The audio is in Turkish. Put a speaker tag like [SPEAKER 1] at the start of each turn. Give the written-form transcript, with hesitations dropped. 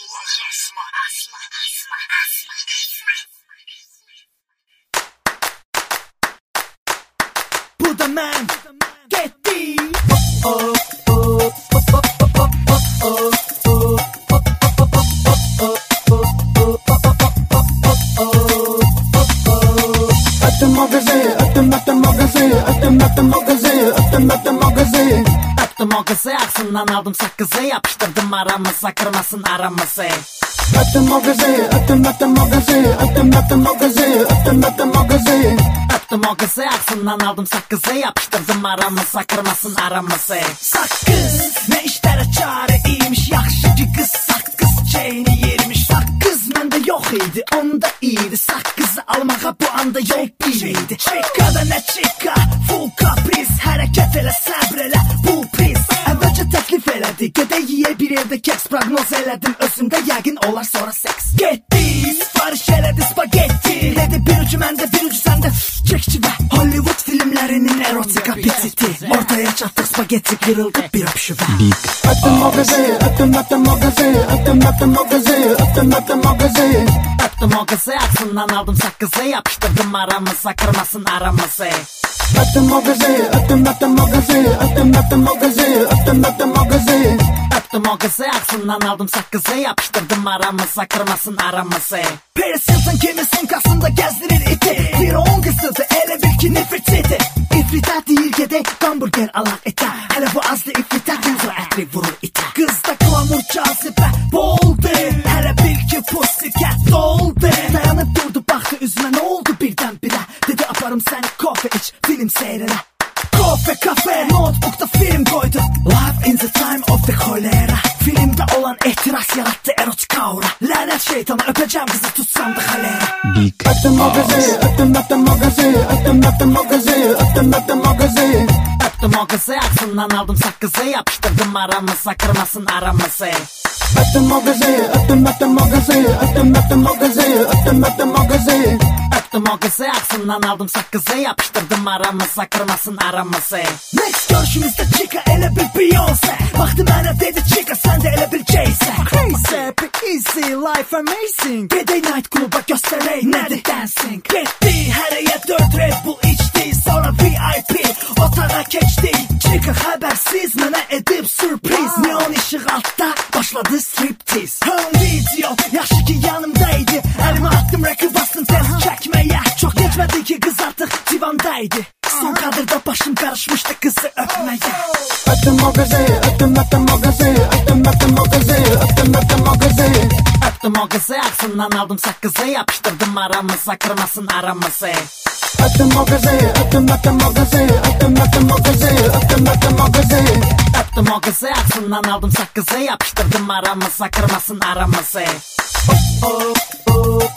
[SPEAKER 1] Bu da mən getdi.
[SPEAKER 2] Attım o gazı, attım o gazı, attım o gazı, attım o gazı.
[SPEAKER 1] Attım o gazı, ağzından aldım sakızı, yapıştırdım aramıza, kırmasın aramızı.
[SPEAKER 2] Attım o gazı, attım o gazı, attım o gazı, attım o gazı.
[SPEAKER 1] Attım o gazı, ağzından aldım sakızı, yapıştırdım aramıza, kırmasın aramızı. Sakız, ne işlere çareymiş, yaxşı ki kız sakız çeyni yermiş. Sakız məndə yox idi, onda iyiydi. Sakızı almağa bu anda yol bir şeydi. Çekada ne çeka, full kapriz, hərəkət elə, səbr elə, bu priz. Əvvəlcə təklif elədi, gedək yiyə bir evdə keks. Prognoz elədim, özümdə yəqin olar sonra seks. Getdi, sipariş elədi spagetti. Dedi bir ucu məndə, bir ucu səndə. Çəkçi və Hollywood filmlərinin erotika pititi. Ortaya çatdıq, spagetti qırıldı, bir öpüşü və
[SPEAKER 2] Attım o gazı, attım o gazı, attım o gazı, attım o gazı.
[SPEAKER 1] Attım o gazı, ağzından aldım sakızı, yapıştırdım aramıza, kırmasın aramızı.
[SPEAKER 2] Attım o gazı, attım o gazı, attım o gazı, attım o gazı.
[SPEAKER 1] Attım o gazı, ağzından aldım sakızı, yapıştırdım aramıza, kırmasın aramızı. Paris Hilton kimisinin kasında gezdirir iti. Bir on kızıdı, elə bil ki nefretsiydi. İfritə deyir gedək, hamburger alaq etə. Hələ bu azlı ifritətdən sonra ətri vurur itə. Qızda klamur cazibə boldu, hələ bil ki pussycat doldu. Dayanıb durdu, baxdı üzümə, nə oldu birdən birə. Dedi aparım səni kofe iç, film seyrinə. Kofe kafe, notebookda film koydu. Life in the time of the cholera. Filmdə olan ehtiras yarattı erotik aura. Lənət şeytana, öpəcəm qızı, tutsam da xalera.
[SPEAKER 2] Attım o gazı, attım o gazı, attım o gazı, attım o gazı.
[SPEAKER 1] Attım o gazı, ağzından aldım sakızı, yapıştırdım aramıza, kırmasın aramızı.
[SPEAKER 2] Attım o gazı, attım o gazı, attım o gazı, attım o gazı.
[SPEAKER 1] Attım o gazı, ağzından aldım sakızı, yapıştırdım aramıza, kırmasın aramızı. Next görüşümüzdə Chica elə bir Beyoncé. Baxdı mənə dedi Chica, sən də elə bir Jay-sə. Crazy, happy, easy, life amazing. Gedək night kluba göstərək, nədir dancing. Getdi, hərəyə 4 Red Bull içdi, sonra VIP otağa keçdi. Chica xəbərsiz mənə edib sürpriz. Neon işıq altda başladı striptease. Home video, yaxşı ki yanımdaydı. Əlimi attım, rəqi bastım test çəkməyə. Çox geçmədi ki qız artıq divandaydı. Son kadrda başım karışmıştı kızı öpməyə.
[SPEAKER 2] Attım o gazı, attım o gazı, attım o gazı, attım o gazı.
[SPEAKER 1] Attım o gazı, ağzından aldım sakızı, yapıştırdım aramıza, kırmasın aramızı.
[SPEAKER 2] Attım o gazı, attım o gazı, attım o gazı, attım o gazı.
[SPEAKER 1] Attım o gazı, ağzından aldım sakızı, yapıştırdım aramıza, kırmasın aramızı.